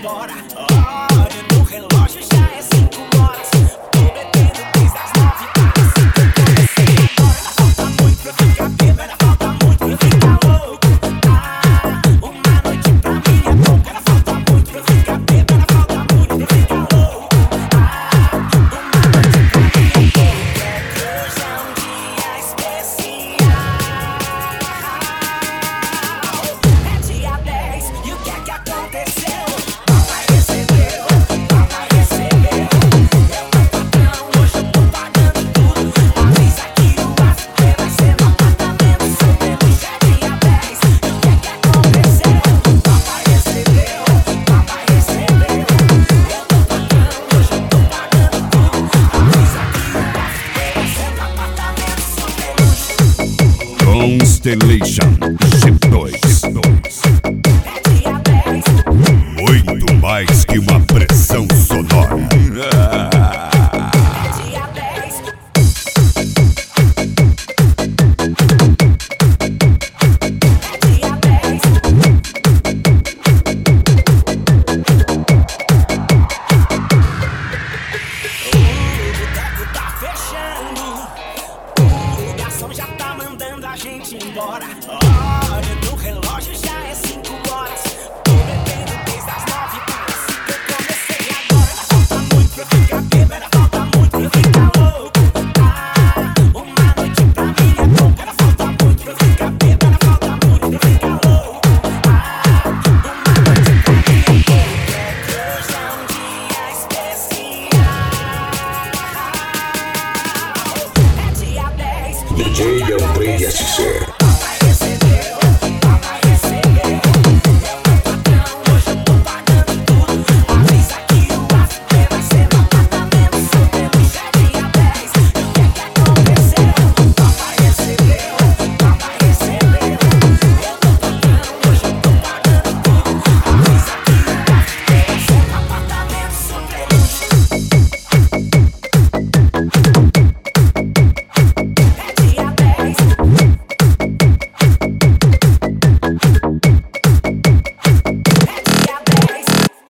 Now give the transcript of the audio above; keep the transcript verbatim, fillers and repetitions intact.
embora. Olha no relógio, já é cinco horas. Tô bebendo desde as nove para cinco. Eu comecei agora. Falta muito pra eu ficar bêbado, falta muito pra eu ficar louco. Ah, uma noite pra mim é pouco. Era falta muito pra eu ficar bêbado, falta muito pra eu ficar louco. Ah, uma noite pra mim é pouco. É que hoje é um dia especial. É dia dez e o que é que aconteceu? Papai recebeu, papai recebeu. É o meu patrão, hoje eu tô pagando tudo. Avisa que o açougue vai ser no apartamento. Seu peluche é dia dez e o que é que aconteceu? Papai recebeu, papai recebeu. Eu tô pagando, hoje eu tô pagando tudo. Avisa que o açougue vai ser no apartamento. Seu peluche Constellation G dois. é dia dez. Muito mais que uma pressão sonora. É dia dez. É dia dez. O boteco tá fechando. O garçom já tá mandando a gente embora. Olha no relógio, já é cinco horas. Tô bebendo desde as nove para cinco. Eu comecei agora. Falta muito pra eu ficar bêbado, falta muito pra eu ficar louco. Ah, uma noite pra mim é pouco. Era falta muito pra eu ficar bêbado, falta muito pra eu ficar louco. Ah, uma noite pra mim é pouco. É que hoje é um dia especial. É dia dez. D J Leandrei S C.